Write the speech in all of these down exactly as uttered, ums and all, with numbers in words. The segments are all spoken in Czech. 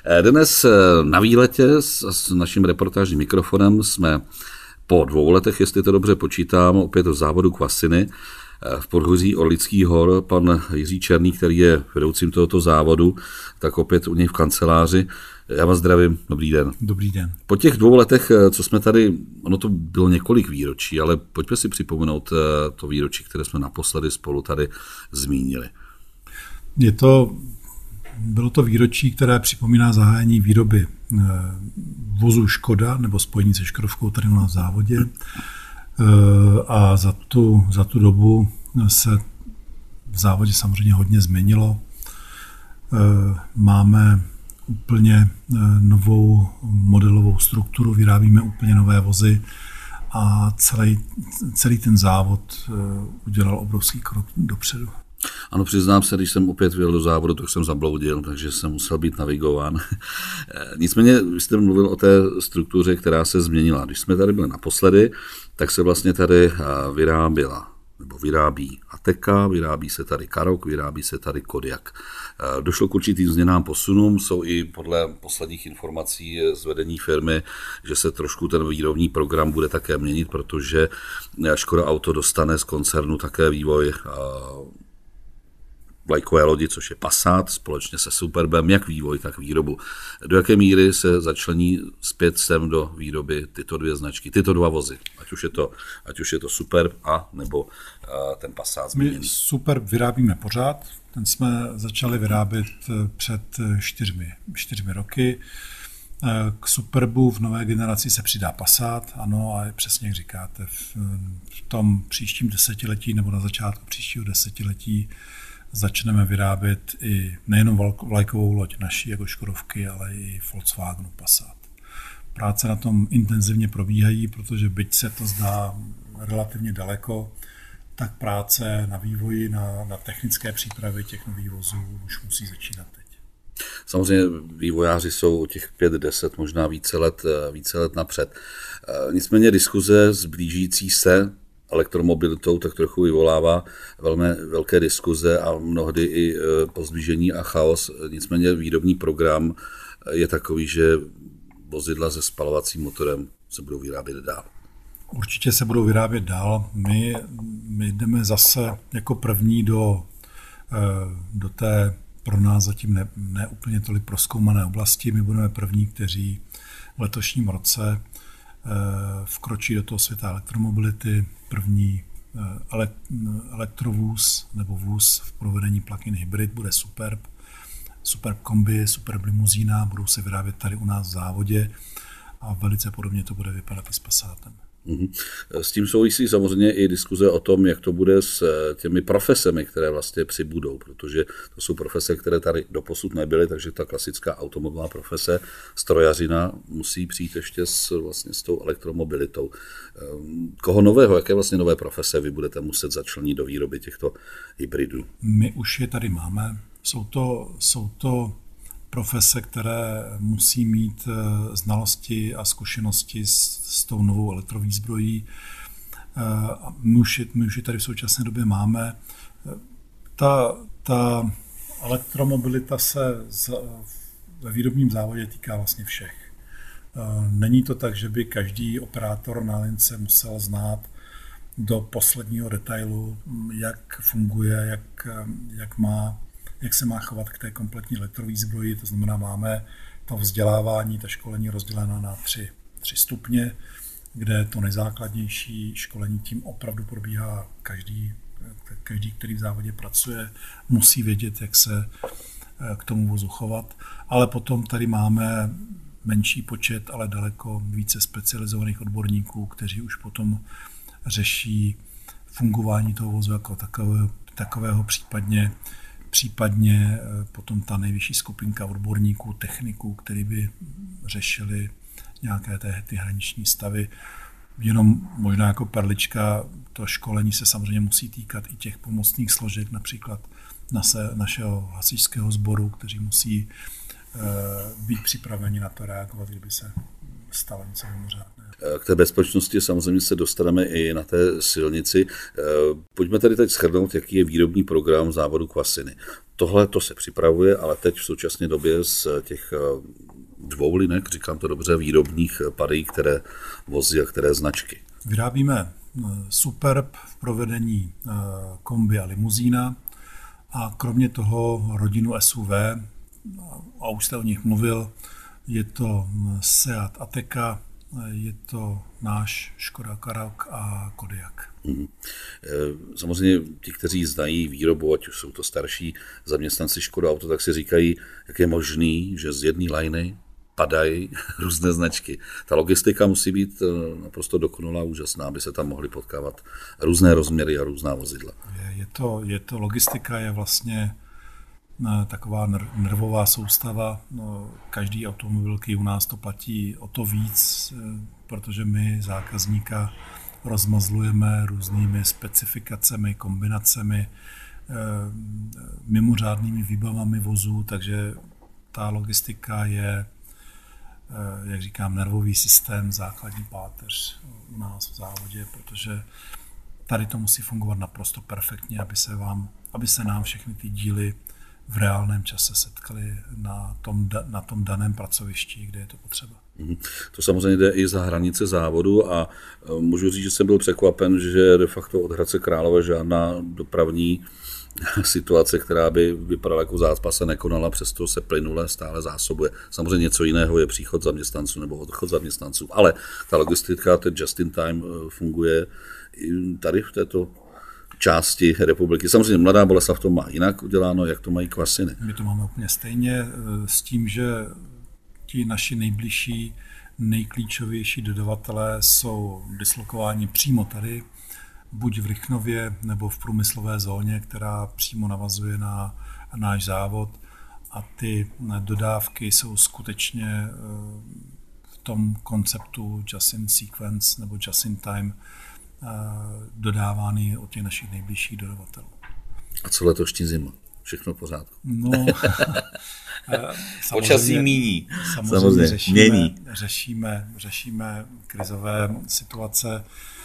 Dnes na výletě s naším reportážním mikrofonem jsme po dvou letech, jestli to dobře počítám, opět v závodu Kvasiny v podhůří Orlických hor. Pan Jiří Černý, který je vedoucím tohoto závodu, tak opět u něj v kanceláři. Já vás zdravím, dobrý den. Dobrý den. Po těch dvou letech, co jsme tady, ono to bylo několik výročí, ale pojďme si připomenout to výročí, které jsme naposledy spolu tady zmínili. Je to, bylo to výročí, které připomíná zahájení výroby vozu Škoda, nebo spojení se Škodovkou tady na závodě. A za tu, za tu dobu se v závodě samozřejmě hodně změnilo. Máme úplně novou modelovou strukturu, vyrábíme úplně nové vozy a celý, celý ten závod udělal obrovský krok dopředu. Ano, přiznám se, když jsem opět vyjel do závodu, tak jsem zabloudil, takže jsem musel být navigován. Nicméně, vy jste mluvil o té struktuře, která se změnila. Když jsme tady byli naposledy, tak se vlastně tady vyráběla, nebo vyrábí Ateka, vyrábí se tady Karok, vyrábí se tady Kodiaq. Došlo k určitým změnám posunům, jsou i podle posledních informací z vedení firmy, že se trošku ten výrobní program bude také měnit, protože Škoda Auto dostane z koncernu také vývoj vlajkové lodi, což je Passat, společně se Superbem, jak vývoj, tak výrobu. Do jaké míry se začlení zpět sem do výroby tyto dvě značky, tyto dva vozy, ať už je to, ať už je to Superb a nebo uh, ten Passat změněný. My Superb vyrábíme pořád, ten jsme začali vyrábět před čtyřmi, čtyřmi roky. K Superbu v nové generaci se přidá Passat, ano, a přesně jak říkáte, v, v tom příštím desetiletí nebo na začátku příštího desetiletí začneme vyrábět i nejenom vlajkovou loď naší jako Škodovky, ale i Volkswagenu Passat. Práce na tom intenzivně probíhají, protože byť se to zdá relativně daleko, tak práce na vývoji, na, na technické přípravě těch nových vozů už musí začínat teď. Samozřejmě vývojáři jsou těch pět, deset, možná více let, více let napřed. Nicméně diskuze s blížící se elektromobilitou tak trochu vyvolává velmi velké diskuze a mnohdy i pozdvižení a chaos. Nicméně výrobní program je takový, že vozidla se spalovacím motorem se budou vyrábět dál. Určitě se budou vyrábět dál. My, my jdeme zase jako první do, do té pro nás zatím ne, ne úplně tolik prozkoumané oblasti. My budeme první, kteří v letošním roce vkročí do toho světa elektromobility, první elektrovůz nebo vůz v provedení plug-in hybrid bude Superb, Superb kombi, Superb limuzína, budou se vyrábět tady u nás v závodě a velice podobně to bude vypadat i s Passatem. S tím souvisí samozřejmě i diskuze o tom, jak to bude s těmi profesemi, které vlastně přibudou, protože to jsou profese, které tady doposud nebyly, takže ta klasická automobilová profese, strojařina, musí přijít ještě s, vlastně s tou elektromobilitou. Koho nového, jaké vlastně nové profese vy budete muset začlenit do výroby těchto hybridů? My už je tady máme. Jsou to, jsou to profese, které musí mít znalosti a zkušenosti s, s tou novou elektrovýzbrojí. My už, je, my už je tady v současné době máme. Ta, ta elektromobilita se z, ve výrobním závodě týká vlastně všech. Není to tak, že by každý operátor na lince musel znát do posledního detailu, jak funguje, jak, jak má jak se má chovat k té kompletní elektrovýzbroji, to znamená, máme to vzdělávání, ta školení rozdělena na tři, tři stupně, kde to nejzákladnější školení tím opravdu probíhá každý, každý, který v závodě pracuje, musí vědět, jak se k tomu vozu chovat, ale potom tady máme menší počet, ale daleko více specializovaných odborníků, kteří už potom řeší fungování toho vozu jako takového, takového případně Případně potom ta nejvyšší skupinka odborníků, techniků, který by řešili nějaké té, ty hraniční stavy. Jenom možná jako perlička, to školení se samozřejmě musí týkat i těch pomocných složek, například nase, našeho hasičského sboru, kteří musí e, být připraveni na to reagovat, kdyby se stalo něco mimořádného. K té bezpečnosti samozřejmě se dostaneme i na té silnici. Pojďme tady teď shrnout, jaký je výrobní program závodu Kvasiny. Tohle to se připravuje, ale teď v současné době z těch dvou linek, říkám to dobře, výrobních padej, které vozí a které značky. Vyrábíme Superb v provedení kombi a limuzína a kromě toho rodinu S U V, a už jste o nich mluvil, je to Seat Ateca, je to náš Škoda Karoq a Kodiaq. Hmm. Samozřejmě ti, kteří znají výrobu, ať už jsou to starší zaměstnanci Škoda Auto, tak si říkají, jak je možný, že z jedné lajny padají různé značky. Ta logistika musí být naprosto dokonalá, úžasná, aby se tam mohly potkávat různé rozměry a různá vozidla. Je, je, to, je to logistika, je vlastně taková nervová soustava. No, každý automobilky u nás to platí o to víc, protože my zákazníka rozmazlujeme různými specifikacemi, kombinacemi, mimořádnými výbavami vozů, takže ta logistika je, jak říkám, nervový systém, základní páteř u nás v závodě, protože tady to musí fungovat naprosto perfektně, aby se, vám, aby se nám všechny ty díly v reálném čase setkali na tom, na tom daném pracovišti, kde je to potřeba. To samozřejmě jde i za hranice závodu a můžu říct, že jsem byl překvapen, že de facto od Hradce Králové žádná dopravní situace, která by vypadala jako zácpa, se nekonala, přesto se plynule stále zásobuje. Samozřejmě něco jiného je příchod zaměstnanců nebo odchod zaměstnanců, ale ta logistika, ten just in time funguje i tady v této části republiky. Samozřejmě Mladá Boleslav to má jinak uděláno, jak to mají Kvasiny. My to máme úplně stejně s tím, že ti naši nejbližší, nejklíčovější dodavatelé jsou dislokováni přímo tady, buď v Rychnově nebo v průmyslové zóně, která přímo navazuje na náš závod, a ty dodávky jsou skutečně v tom konceptu just in sequence nebo just in time dodávány od těch našich nejbližších dodavatelů. A co letošní zima? Všechno v pořádku? No, počasí míní. Samozřejmě, samozřejmě řešíme, mění. Řešíme, řešíme krizové situace.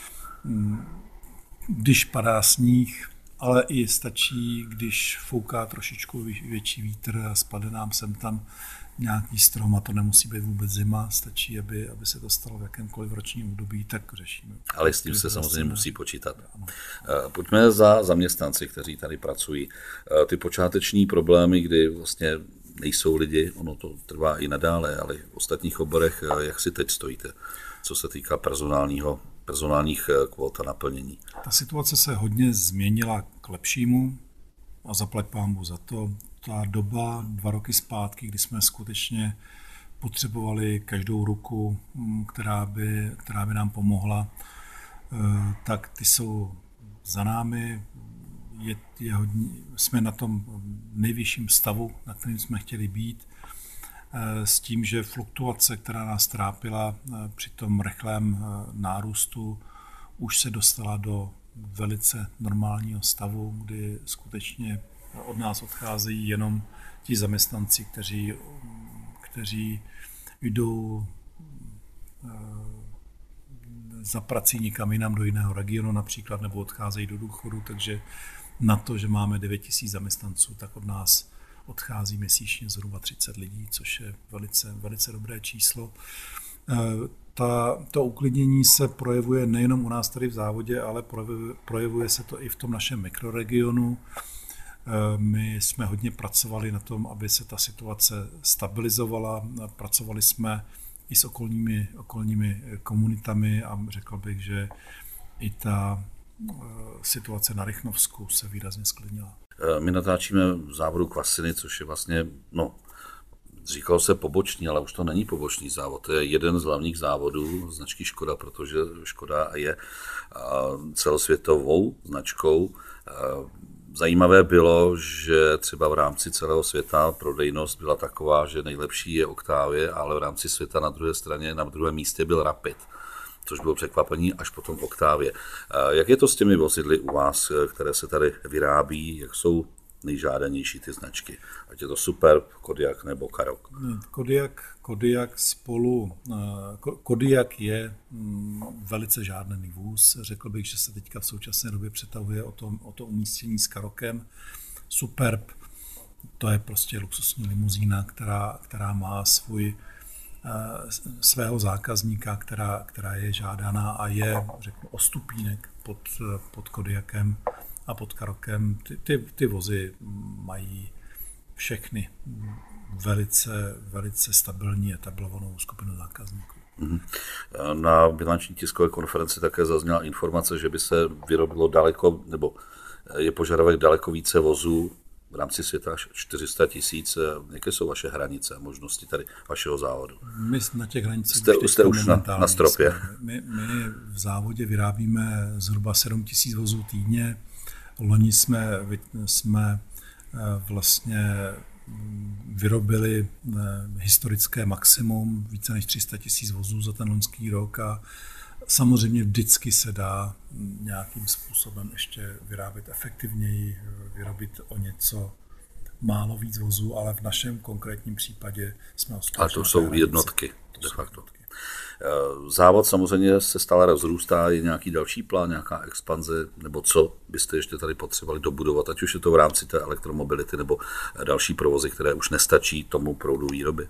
Když padá sníh, ale i stačí, když fouká trošičku větší vítr a spadne nám sem tam nějaký strom, a to nemusí být vůbec zima, stačí, aby, aby se to stalo v jakémkoliv ročním období, tak řešíme. Ale s tím se samozřejmě musí počítat. Ano. Pojďme za zaměstnanci, kteří tady pracují. Ty počáteční problémy, kdy vlastně nejsou lidi, ono to trvá i nadále, ale v ostatních oborech, jak si teď stojíte, co se týká personálního, personálních kvót a naplnění? Ta situace se hodně změnila k lepšímu a zaplať pánbůh za to. Ta doba dva roky zpátky, kdy jsme skutečně potřebovali každou ruku, která by, která by nám pomohla, tak ty jsou za námi. Je, je hodně, jsme na tom nejvyšším stavu, na kterým jsme chtěli být, s tím, že fluktuace, která nás trápila při tom rychlém nárůstu, už se dostala do velice normálního stavu, kdy skutečně od nás odcházejí jenom ti zaměstnanci, kteří, kteří jdou za prací někam jinam do jiného regionu například, nebo odcházejí do důchodu, takže na to, že máme devět tisíc zaměstnanců, tak od nás odchází měsíčně zhruba třicet lidí, což je velice, velice dobré číslo. Ta, to uklidnění se projevuje nejenom u nás tady v závodě, ale projevuje, projevuje se to i v tom našem mikroregionu. My jsme hodně pracovali na tom, aby se ta situace stabilizovala. Pracovali jsme i s okolními, okolními komunitami a řekl bych, že i ta situace na Rychnovsku se výrazně sklidnila. My natáčíme v závodu Kvasiny, což je vlastně, no, říkalo se pobočný, ale už to není pobočný závod. To je jeden z hlavních závodů značky Škoda, protože Škoda je celosvětovou značkou. Zajímavé bylo, že třeba v rámci celého světa prodejnost byla taková, že nejlepší je Octavia, ale v rámci světa na druhé straně, na druhém místě byl Rapid, což bylo překvapení až potom Octavia. Jak je to s těmi vozidly u vás, které se tady vyrábí, jak jsou nejžádanější ty značky? Ať je to Superb, Kodiaq nebo Karok. Kodiaq, Kodiaq spolu, Kodiaq je velice žádaný vůz. Řekl bych, že se teďka v současné době přetahuje o to, o to umístění s Karokem. Superb, to je prostě luxusní limuzína, která, která má svůj, svého zákazníka, která, která je žádaná a je, řeknu, o stupínek pod, pod Kodiaqem a pod Karokem. Ty, ty, ty vozy mají všechny velice, velice stabilní etablovanou skupinu zákazníků. Na bilanční tiskové konferenci také zazněla informace, že by se vyrobilo daleko, nebo je požadavek daleko více vozů v rámci světa až čtyři sta tisíc. Jaké jsou vaše hranice a možnosti tady vašeho závodu? My na těch hranicích jste, už, jste už na, na stropě. My, my v závodě vyrábíme zhruba sedm tisíc vozů týdně. Loni jsme, jsme vlastně vyrobili historické maximum, více než tři sta tisíc vozů za ten loňský rok a samozřejmě vždycky se dá nějakým způsobem ještě vyrábět efektivněji, vyrobit o něco málo víc vozů, ale v našem konkrétním případě jsme... Ale to jsou jednotky, de facto. Závod samozřejmě se stále rozrůstá, je nějaký další plán, nějaká expanze, nebo co byste ještě tady potřebovali dobudovat, ať už je to v rámci té elektromobility nebo další provozy, které už nestačí tomu proudu výroby?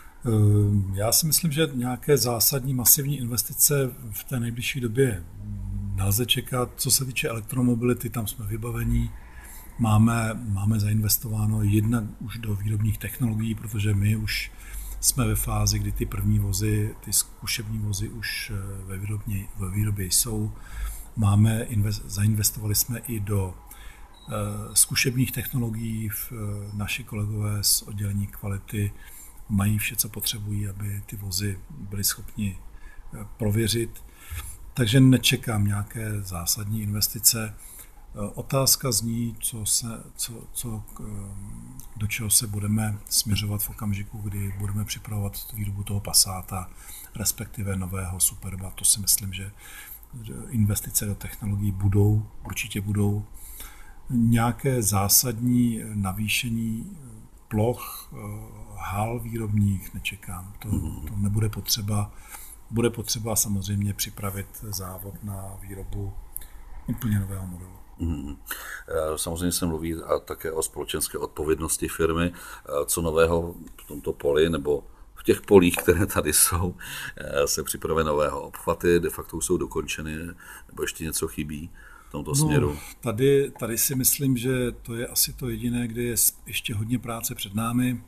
Já si myslím, že nějaké zásadní masivní investice v té nejbližší době nelze čekat. Co se týče elektromobility, tam jsme vybavení. Máme, máme zainvestováno jednak už do výrobních technologií, protože my už jsme ve fázi, kdy ty první vozy, ty zkušební vozy už ve výrobě, ve výrobě jsou. Máme, zainvestovali jsme i do uh, zkušebních technologií. V, uh, naši kolegové z oddělení kvality mají vše, co potřebují, aby ty vozy byly schopni uh, prověřit. Takže nečekám nějaké zásadní investice. Otázka zní, co se, co, co, do čeho se budeme směřovat v okamžiku, kdy budeme připravovat výrobu toho Passata, respektive nového Superba. To si myslím, že investice do technologií budou, určitě budou. Nějaké zásadní navýšení ploch, hal výrobních nečekám. To, to nebude potřeba. Bude potřeba samozřejmě připravit závod na výrobu úplně nového modelu. Hmm. Samozřejmě se mluví a také o společenské odpovědnosti firmy. Co nového v tomto poli nebo v těch polích, které tady jsou, se připravuje nového obchvaty, de facto jsou dokončeny, nebo ještě něco chybí v tomto směru? No, tady, tady si myslím, že to je asi to jediné, kde je ještě hodně práce před námi.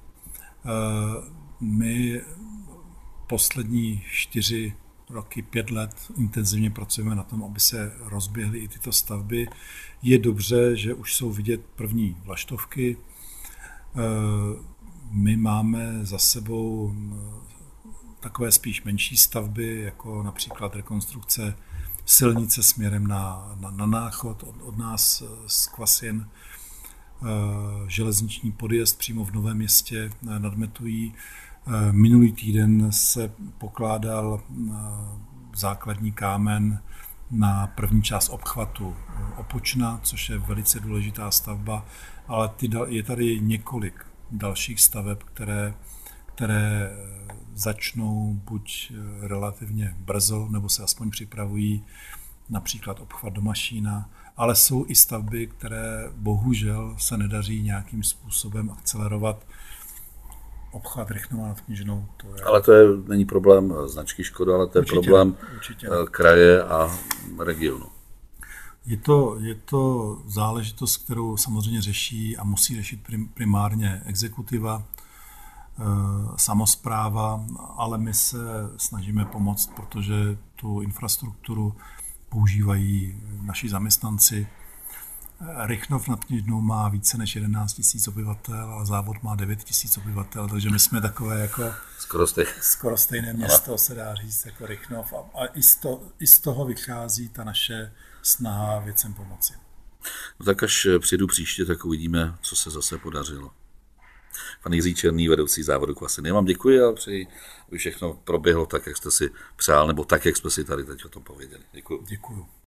My poslední čtyři roky, pět let intenzivně pracujeme na tom, aby se rozběhly i tyto stavby. Je dobře, že už jsou vidět první vlaštovky. My máme za sebou takové spíš menší stavby, jako například rekonstrukce silnice směrem na, na, na Náchod od, od nás z Kvasin, železniční podjezd přímo v Novém Městě nad Metují. Minulý týden se pokládal základní kámen na první část obchvatu Opočna, což je velice důležitá stavba, ale je tady několik dalších staveb, které, které začnou buď relativně brzo, nebo se aspoň připravují, například obchvat do Mašína, ale jsou i stavby, které bohužel se nedaří nějakým způsobem akcelerovat. Obchvat Rychnova nad Kněžnou. To je... Ale to je, není problém značky Škoda, ale to je určitě, problém určitě. kraje a regionu. Je to, je to záležitost, kterou samozřejmě řeší a musí řešit primárně exekutiva, samospráva, ale my se snažíme pomoct, protože tu infrastrukturu používají naši zaměstnanci. Rychnov nad Kněžnou má více než jedenáct tisíc obyvatel a závod má devět tisíc obyvatel, takže my jsme takové jako skoro, stej. skoro stejné město, se dá říct, jako Rychnov. A, a i, z to, i z toho vychází ta naše snaha věcem pomoci. No tak až přijdu příště, tak uvidíme, co se zase podařilo. Pan Jiří Černý, vedoucí závodu Kvasiny. Já vám děkuji a přeji, aby všechno proběhlo tak, jak jste si přál, nebo tak, jak jsme si tady teď o tom pověděli. Děkuji. Děkuji.